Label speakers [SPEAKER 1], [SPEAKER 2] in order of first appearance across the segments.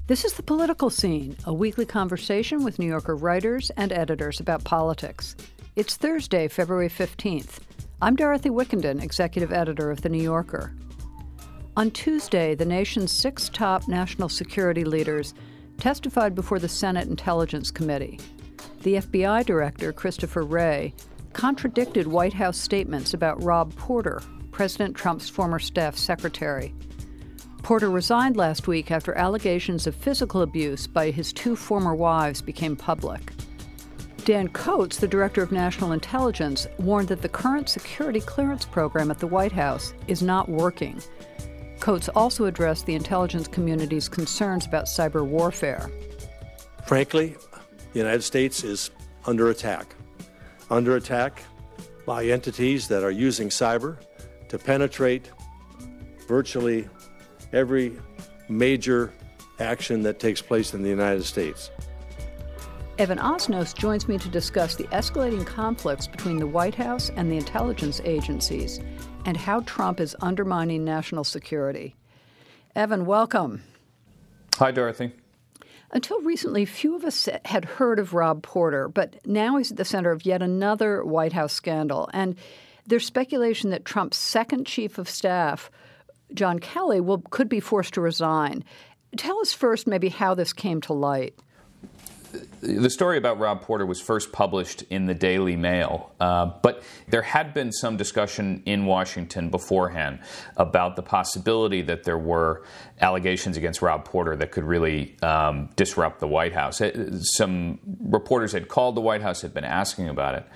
[SPEAKER 1] This is The Political Scene, a weekly conversation with New Yorker writers and editors about politics. It's Thursday, February 15th. I'm Dorothy Wickenden, executive editor of The New Yorker. On Tuesday, the nation's 6 top national security leaders testified before the Senate Intelligence Committee. The FBI director, Christopher Wray, contradicted White House statements about Rob Porter, President Trump's former staff secretary. Porter resigned last week after allegations of physical abuse by his 2 former wives became public. Dan Coats, the director of national intelligence, warned that the current security clearance program at the White House is not working. Coats also addressed the intelligence community's concerns about cyber warfare.
[SPEAKER 2] Frankly, the United States is under attack by entities that are using cyber to penetrate virtually every major action that takes place in the United States.
[SPEAKER 1] Evan Osnos joins me to discuss the escalating conflicts between the White House and the intelligence agencies and how Trump is undermining national security. Evan, welcome.
[SPEAKER 3] Hi, Dorothy.
[SPEAKER 1] Until recently, few of us had heard of Rob Porter, but now he's at the center of yet another White House scandal. And there's speculation that Trump's second chief of staff, John Kelly, could be forced to resign. Tell us first maybe how this came to light.
[SPEAKER 3] The story about Rob Porter was first published in the Daily Mail, but there had been some discussion in Washington beforehand about the possibility that there were allegations against Rob Porter that could really disrupt the White House. Some reporters had called the White House, had been asking about it,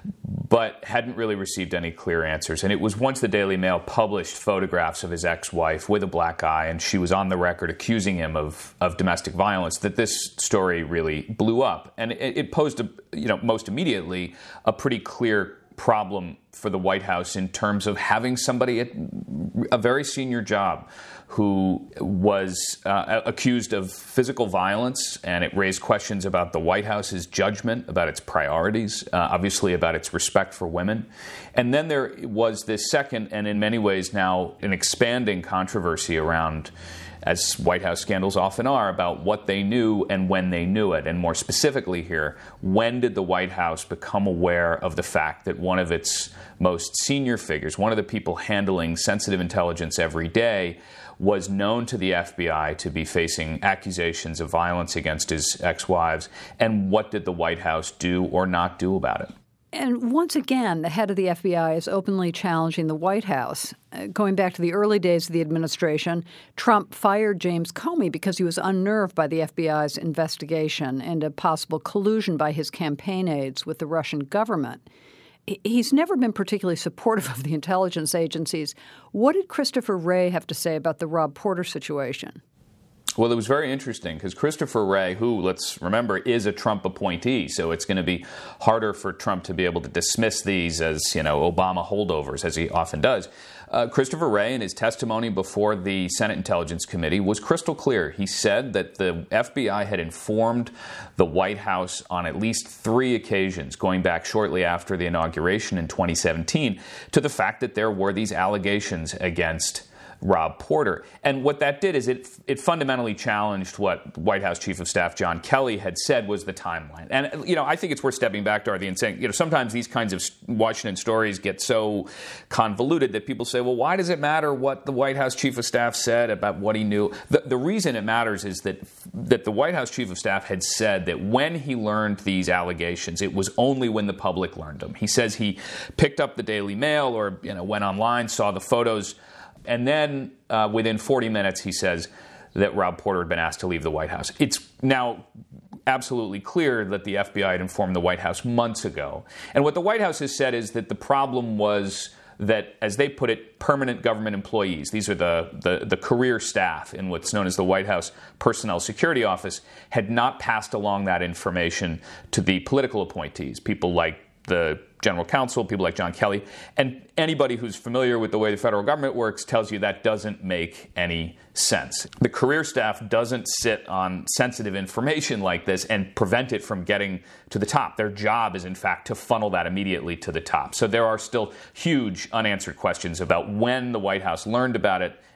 [SPEAKER 3] but hadn't really received any clear answers. And it was once the Daily Mail published photographs of his ex-wife with a black eye, and she was on the record accusing him of domestic violence, that this story really blew up. And it posed, most immediately, a pretty clear problem for the White House in terms of having somebody at a very senior job who was accused of physical violence, and it raised questions about the White House's judgment, about its priorities, obviously about its respect for women. And then there was this second, and in many ways now an expanding controversy around, as White House scandals often are, about what they knew and when they knew it. And more specifically here, when did the White House become aware of the fact that one of its most senior figures, one of the people handling sensitive intelligence every day, was known to the FBI to be facing accusations of violence against his ex-wives? And what did the White House do or not do about it?
[SPEAKER 1] And once again, the head of the FBI is openly challenging the White House. Going back to the early days of the administration, Trump fired James Comey because he was unnerved by the FBI's investigation into possible collusion by his campaign aides with the Russian government. He's never been particularly supportive of the intelligence agencies. What did Christopher Wray have to say about the Rob Porter situation?
[SPEAKER 3] Well, it was very interesting because Christopher Wray, who, let's remember, is a Trump appointee, so it's going to be harder for Trump to be able to dismiss these as, Obama holdovers, as he often does. Christopher Wray, in his testimony before the Senate Intelligence Committee, was crystal clear. He said that the FBI had informed the White House on at least 3 occasions, going back shortly after the inauguration in 2017, to the fact that there were these allegations against Rob Porter. And what that did is it fundamentally challenged what White House Chief of Staff John Kelly had said was the timeline. And, I think it's worth stepping back, Dorothy, and saying, sometimes these kinds of Washington stories get so convoluted that people say, well, why does it matter what the White House Chief of Staff said about what he knew? The reason it matters is that the White House Chief of Staff had said that when he learned these allegations, it was only when the public learned them. He says he picked up the Daily Mail or, went online, saw the photos, and then within 40 minutes, he says that Rob Porter had been asked to leave the White House. It's now absolutely clear that the FBI had informed the White House months ago. And what the White House has said is that the problem was that, as they put it, permanent government employees, these are the career staff in what's known as the White House Personnel Security Office, had not passed along that information to the political appointees, people like the general counsel, people like John Kelly. And anybody who's familiar with the way the federal government works tells you that doesn't make any sense. The career staff doesn't sit on sensitive information like this and prevent it from getting to the top. Their job is, in fact, to funnel that immediately to the top. So there are still huge unanswered questions about when the White House learned about it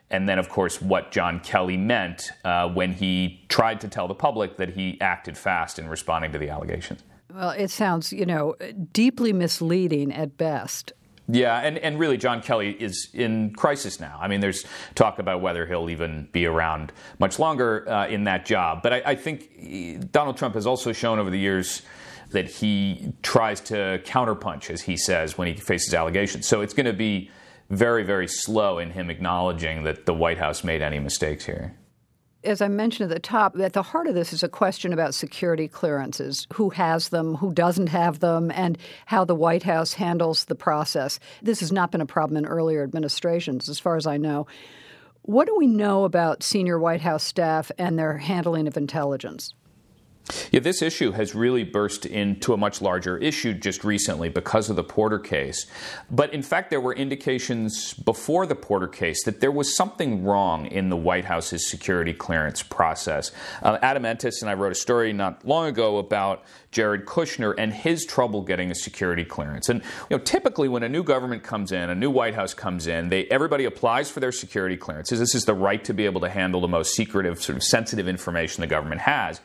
[SPEAKER 3] And then, of course, what John Kelly meant when he tried to tell the public that he acted fast in responding to the allegations.
[SPEAKER 1] Well, it sounds, deeply misleading at best.
[SPEAKER 3] Yeah, and really, John Kelly is in crisis now. I mean, there's talk about whether he'll even be around much longer in that job. But I think Donald Trump has also shown over the years that he tries to counterpunch, as he says, when he faces allegations. So it's going to be very, very slow in him acknowledging that the White House made any mistakes here.
[SPEAKER 1] As I mentioned at the top, at the heart of this is a question about security clearances, who has them, who doesn't have them, and how the White House handles the process. This has not been a problem in earlier administrations, as far as I know. What do we know about senior White House staff and their handling of intelligence?
[SPEAKER 3] Yeah, this issue has really burst into a much larger issue just recently because of the Porter case. But in fact, there were indications before the Porter case that there was something wrong in the White House's security clearance process. Adam Entis and I wrote a story not long ago about Jared Kushner and his trouble getting a security clearance. And typically when a new government comes in, a new White House comes in, everybody applies for their security clearances. This is the right to be able to handle the most secretive, sort of sensitive information the government has.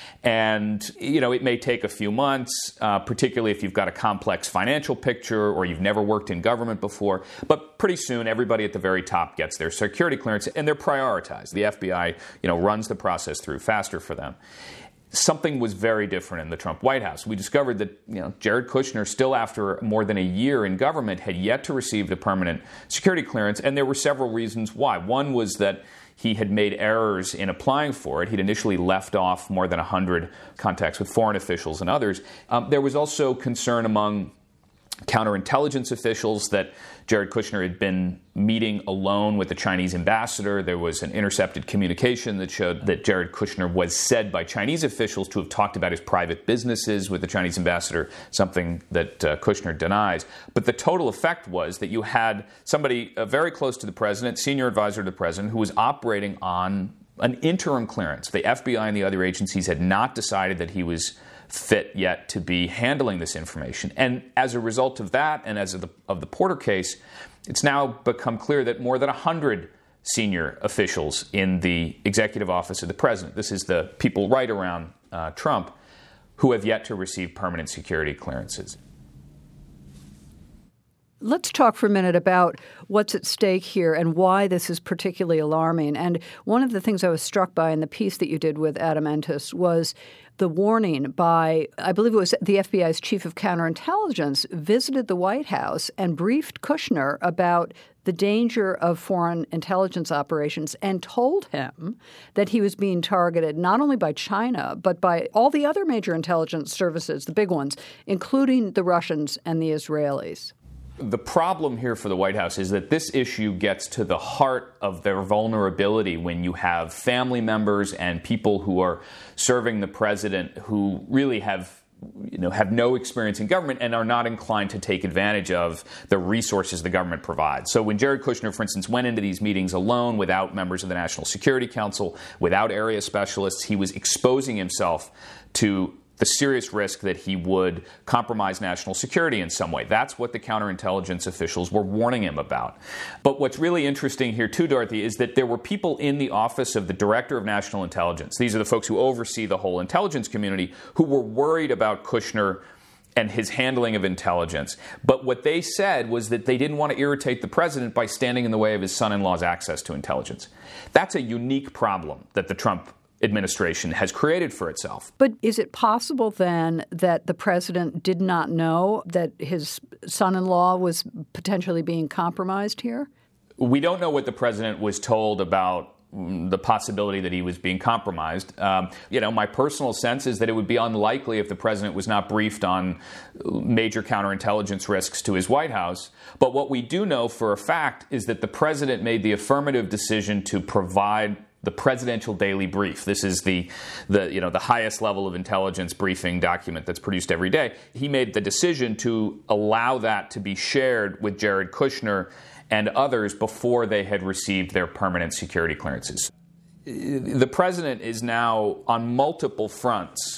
[SPEAKER 3] And, it may take a few months, particularly if you've got a complex financial picture or you've never worked in government before. But pretty soon, everybody at the very top gets their security clearance, and they're prioritized. The FBI, runs the process through faster for them. Something was very different in the Trump White House. We discovered that Jared Kushner, still after more than a year in government, had yet to receive the permanent security clearance, and there were several reasons why. One was that he had made errors in applying for it. He'd initially left off more than 100 contacts with foreign officials and others. There was also concern among counterintelligence officials that Jared Kushner had been meeting alone with the Chinese ambassador. There was an intercepted communication that showed that Jared Kushner was said by Chinese officials to have talked about his private businesses with the Chinese ambassador, something that Kushner denies. But the total effect was that you had somebody very close to the president, senior advisor to the president, who was operating on an interim clearance. The FBI and the other agencies had not decided that he was fit yet to be handling this information. And as a result of that, and as of the Porter case, it's now become clear that more than 100 senior officials in the executive office of the president, this is the people right around Trump, who have yet to receive permanent security clearances.
[SPEAKER 1] Let's talk for a minute about what's at stake here and why this is particularly alarming. And one of the things I was struck by in the piece that you did with Adam Entis was the warning by, I believe it was the FBI's chief of counterintelligence, visited the White House and briefed Kushner about the danger of foreign intelligence operations and told him that he was being targeted not only by China, but by all the other major intelligence services, the big ones, including the Russians and the Israelis.
[SPEAKER 3] The problem here for the White House is that this issue gets to the heart of their vulnerability when you have family members and people who are serving the president who really have no experience in government and are not inclined to take advantage of the resources the government provides. So when Jared Kushner, for instance, went into these meetings alone without members of the National Security Council, without area specialists, he was exposing himself to the serious risk that he would compromise national security in some way. That's what the counterintelligence officials were warning him about. But what's really interesting here too, Dorothy, is that there were people in the office of the Director of National Intelligence, these are the folks who oversee the whole intelligence community, who were worried about Kushner and his handling of intelligence. But what they said was that they didn't want to irritate the president by standing in the way of his son-in-law's access to intelligence. That's a unique problem that the Trump administration has created for itself.
[SPEAKER 1] But is it possible then that the president did not know that his son-in-law was potentially being compromised here?
[SPEAKER 3] We don't know what the president was told about the possibility that he was being compromised. My personal sense is that it would be unlikely if the president was not briefed on major counterintelligence risks to his White House. But what we do know for a fact is that the president made the affirmative decision to provide the presidential daily brief. This is the highest level of intelligence briefing document that's produced every day. He made the decision to allow that to be shared with Jared Kushner and others before they had received their permanent security clearances. The president is now on multiple fronts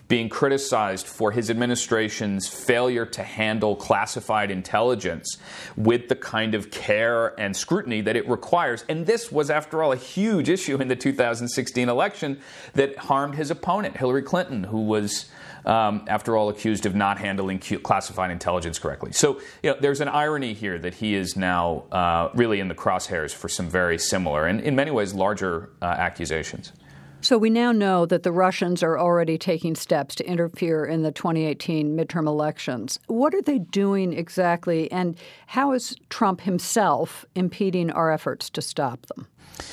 [SPEAKER 3] being criticized for his administration's failure to handle classified intelligence with the kind of care and scrutiny that it requires. And this was, after all, a huge issue in the 2016 election that harmed his opponent, Hillary Clinton, who was, after all, accused of not handling classified intelligence correctly. So there's an irony here that he is now really in the crosshairs for some very similar and in many ways larger accusations.
[SPEAKER 1] So we now know that the Russians are already taking steps to interfere in the 2018 midterm elections. What are they doing exactly, and how is Trump himself impeding our efforts to stop them?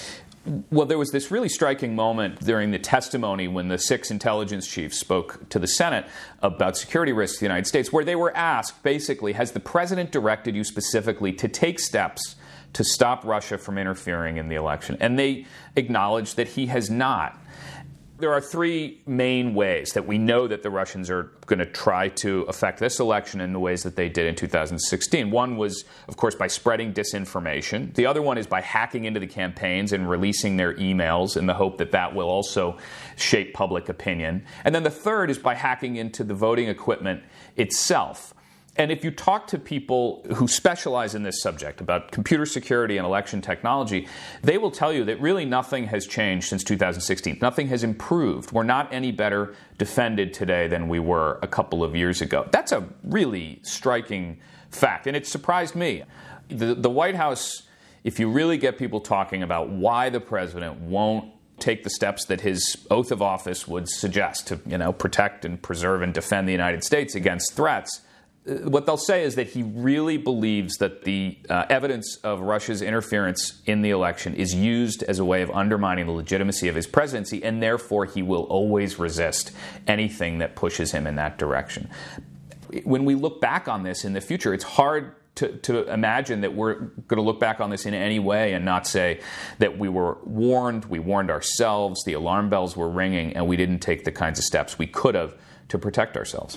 [SPEAKER 3] Well, there was this really striking moment during the testimony when the 6 intelligence chiefs spoke to the Senate about security risks in the United States, where they were asked, basically, has the president directed you specifically to take steps to stop Russia from interfering in the election? And they acknowledged that he has not. There are 3 main ways that we know that the Russians are going to try to affect this election in the ways that they did in 2016. One was, of course, by spreading disinformation. The other one is by hacking into the campaigns and releasing their emails in the hope that that will also shape public opinion. And then the third is by hacking into the voting equipment itself. And if you talk to people who specialize in this subject about computer security and election technology, they will tell you that really nothing has changed since 2016. Nothing has improved. We're not any better defended today than we were a couple of years ago. That's a really striking fact, and it surprised me. The White House, if you really get people talking about why the president won't take the steps that his oath of office would suggest to, protect and preserve and defend the United States against threats, what they'll say is that he really believes that the evidence of Russia's interference in the election is used as a way of undermining the legitimacy of his presidency, and therefore he will always resist anything that pushes him in that direction. When we look back on this in the future, it's hard to imagine that we're going to look back on this in any way and not say that we were warned, we warned ourselves, the alarm bells were ringing, and we didn't take the kinds of steps we could have to protect ourselves.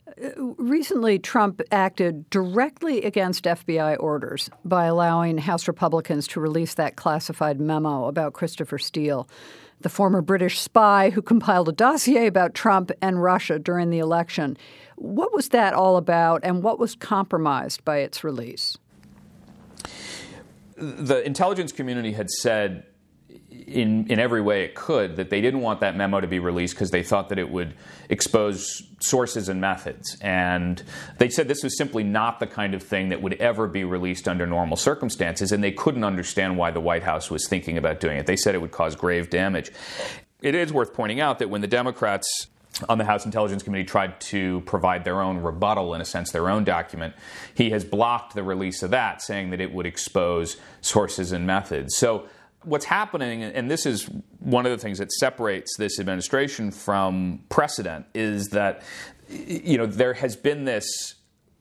[SPEAKER 1] Recently, Trump acted directly against FBI orders by allowing House Republicans to release that classified memo about Christopher Steele, the former British spy who compiled a dossier about Trump and Russia during the election. What was that all about, and what was compromised by its release?
[SPEAKER 3] The intelligence community had said in every way it could that they didn't want that memo to be released because they thought that it would expose sources and methods. And they said this was simply not the kind of thing that would ever be released under normal circumstances, and they couldn't understand why the White House was thinking about doing it. They said it would cause grave damage. It is worth pointing out that when the Democrats on the House Intelligence Committee tried to provide their own rebuttal, in a sense, their own document, he has blocked the release of that, saying that it would expose sources and methods. So what's happening, and this is one of the things that separates this administration from precedent, is that there has been this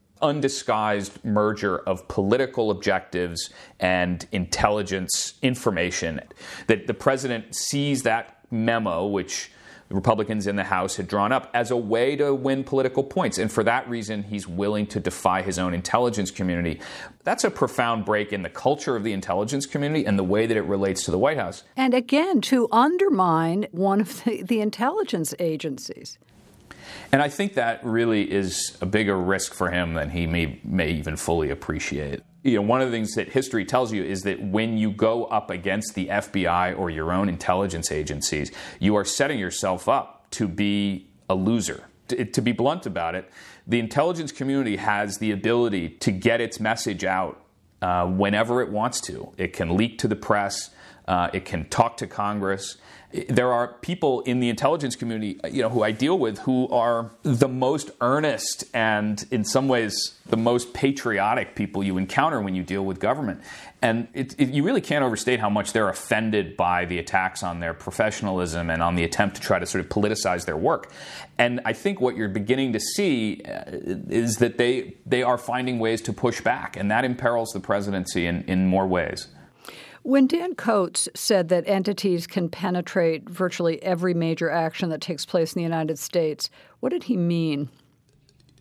[SPEAKER 3] undisguised merger of political objectives and intelligence information, that the president sees that memo, which the Republicans in the House had drawn up, as a way to win political points. And for that reason, he's willing to defy his own intelligence community. That's a profound break in the culture of the intelligence community and the way that it relates to the White House.
[SPEAKER 1] And again, to undermine one of the intelligence agencies.
[SPEAKER 3] And I think that really is a bigger risk for him than he may even fully appreciate. One of the things that history tells you is that when you go up against the FBI or your own intelligence agencies, you are setting yourself up to be a loser. To be blunt about it, the intelligence community has the ability to get its message out whenever it wants to. It can leak to the press. It can talk to Congress. There are people in the intelligence community, who I deal with, who are the most earnest and, in some ways, the most patriotic people you encounter when you deal with government. And you really can't overstate how much they're offended by the attacks on their professionalism and on the attempt to try to sort of politicize their work. And I think what you're beginning to see is that they are finding ways to push back, and that imperils the presidency in more ways.
[SPEAKER 1] When Dan Coats said that entities can penetrate virtually every major action that takes place in the United States, what did he mean?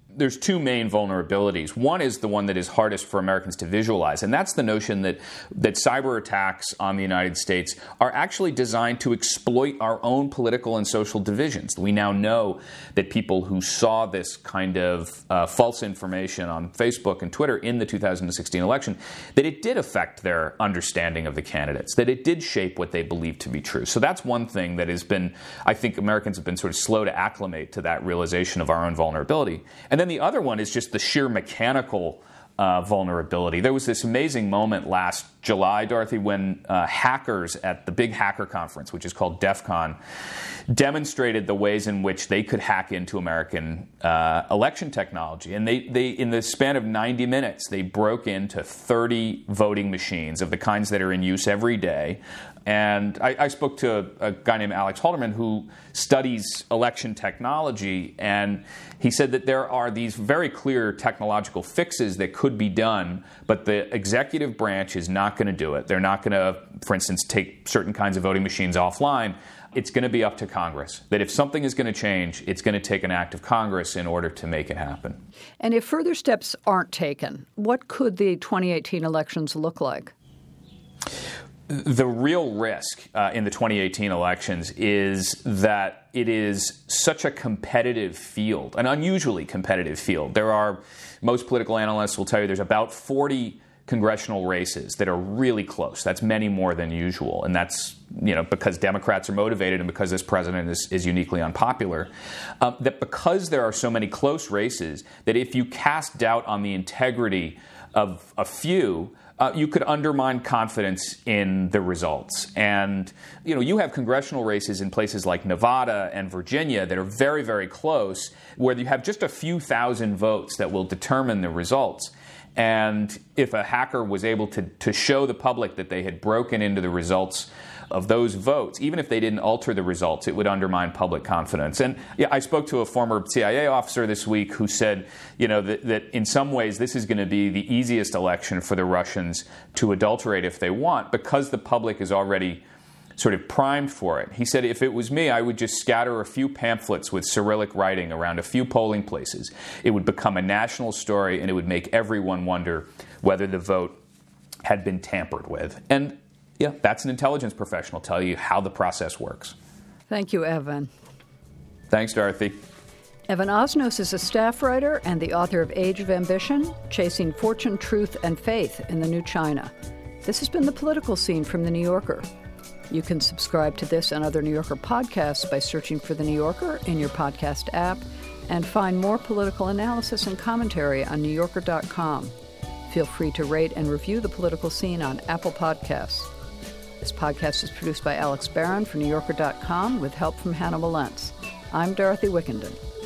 [SPEAKER 3] there's two main vulnerabilities. One is the one that is hardest for Americans to visualize, and that's the notion that cyber attacks on the United States are actually designed to exploit our own political and social divisions. We now know that people who saw this kind of false information on Facebook and Twitter in the 2016 election, that it did affect their understanding of the candidates, that it did shape what they believed to be true. So that's one thing that has been, I think Americans have been sort of slow to acclimate to that realization of our own vulnerability. And then the other one is just the sheer mechanical vulnerability. There was this amazing moment last July, Dorothy, when hackers at the big hacker conference, which is called DEF CON, demonstrated the ways in which they could hack into American election technology. And they, in the span of 90 minutes, they broke into 30 voting machines of the kinds that are in use every day. And I spoke to a guy named Alex Halderman who studies election technology, and he said that there are these very clear technological fixes that could be done, but the executive branch is not going to do it. They're not going to, for instance, take certain kinds of voting machines offline. It's going to be up to Congress. That if something is going to change, it's going to take an act of Congress in order to make it happen.
[SPEAKER 1] And if further steps aren't taken, what could the 2018 elections look like?
[SPEAKER 3] The real risk in the 2018 elections is that it is such a competitive field, an unusually competitive field. Most political analysts will tell you there's about 40 congressional races that are really close. That's many more than usual, and that's because Democrats are motivated and because this president is uniquely unpopular. That because there are so many close races, that if you cast doubt on the integrity of a few, you could undermine confidence in the results. And, you have congressional races in places like Nevada and Virginia that are very, very close, where you have just a few thousand votes that will determine the results. And if a hacker was able to show the public that they had broken into the results of those votes, even if they didn't alter the results, it would undermine public confidence. And I spoke to a former CIA officer this week who said, that in some ways this is going to be the easiest election for the Russians to adulterate if they want, because the public is already sort of primed for it. He said, if it was me, I would just scatter a few pamphlets with Cyrillic writing around a few polling places. It would become a national story, and it would make everyone wonder whether the vote had been tampered with. And yeah, that's an intelligence professional tell you how the process works.
[SPEAKER 1] Thank you, Evan.
[SPEAKER 3] Thanks, Dorothy.
[SPEAKER 1] Evan Osnos is a staff writer and the author of Age of Ambition, Chasing Fortune, Truth, and Faith in the New China. This has been The Political Scene from The New Yorker. You can subscribe to this and other New Yorker podcasts by searching for The New Yorker in your podcast app, and find more political analysis and commentary on NewYorker.com. Feel free to rate and review The Political Scene on Apple Podcasts. This podcast is produced by Alex Barron for NewYorker.com with help from Hannibal Lentz. I'm Dorothy Wickenden.